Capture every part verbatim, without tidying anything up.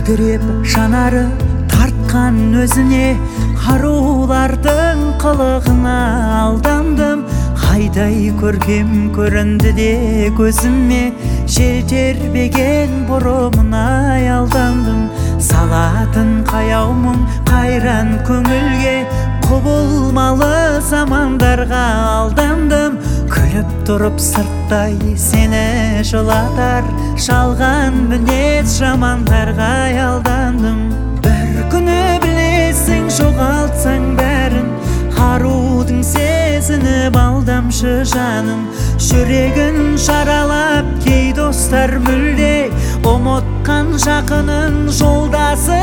күлдіреп жанары тартқан өзіне, арулардың қылығына алдандым. Айдай көркем көрінді де көзіме, жел тербеген бұрымына алдандым. Салатын қаяу мұң қайран көңілге, құбылмалы замандарға алдандым. Күліп тұрып сырттай сені жылатар, жалған мінез жамандарға алдандым. Бір күні білесің жоғалтсаң бәрін, арудың сезініп алдамшы жаным. Жүрегін жаралап кей достар мүлде, ұмытқан жақынын жолдасы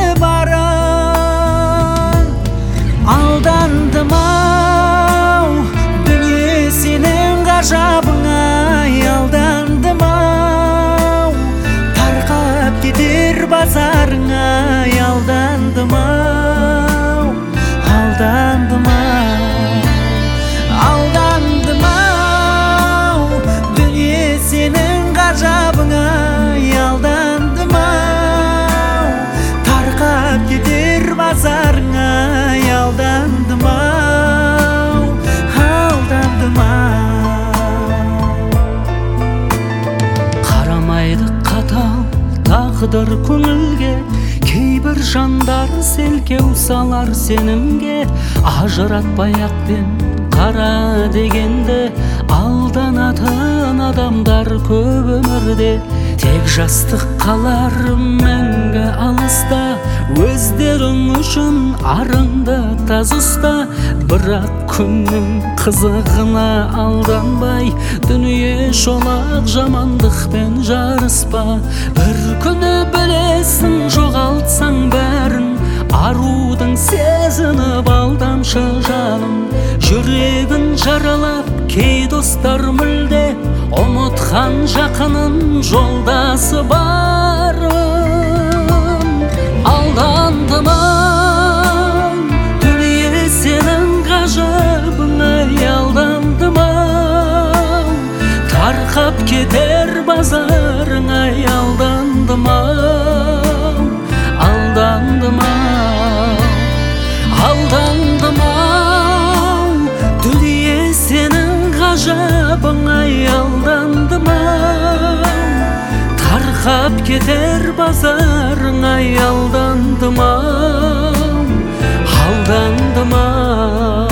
барын. Алдандым ау, дүние сенің ғажабыңа, алдандым ау, тарқап кетер базарыңа, алдандым ау, алдандым ау, алдандым ау, дүние сенің ғажабыңа, алдандым ау, тарқап кетер базарыңа, алдандым ау, алдандым ау. Қарамайды қатал тағдыр көңілге, кейбір жандар селкеу салар сенімге. Ажыратпай ақ пен қара дегенде, алданатын адамдар көп өмірде. Тек жастық қалар мәңгі алыста, өздерің үшін арыңды таз ұста. Бірақ күннің қызығына алданбай, дүние шолақ жамандықпен жарыспа. Бір күні білесің жоғалтсаң бәрін, арудың сезініп алдамшы жаным. Жүрегін жаралап кей достар мүлде, ұмытқан жақынын жолдасы барын. Алдандым ау, дүние сенің ғажабыңа, алдандым ау, тарқап кетер базарыңа, алдандым ау, алдандым ау, алдандым ау, дүние сенің ғажабыңа, алдандым ау, тарқап кетер базарыңа, алдандым ау, алдандым ау.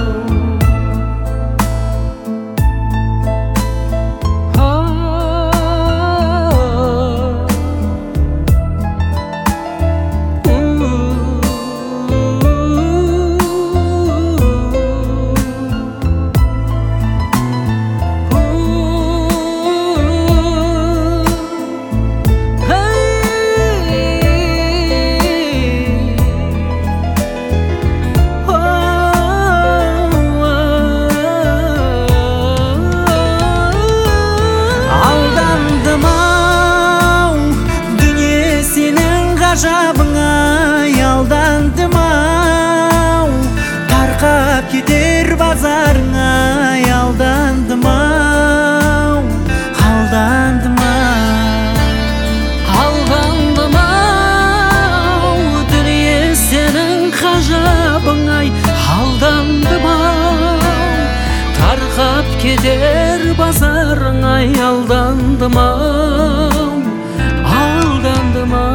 ғажабыңа, алдандым ау, тарқап кетер базарыңа, алдандым ау, алдандым ау, Алдандым ау, дүние сенің ғажабыңа, алдандым ау, тарқап кетер базарыңа, алдандым ау, алдандым ау.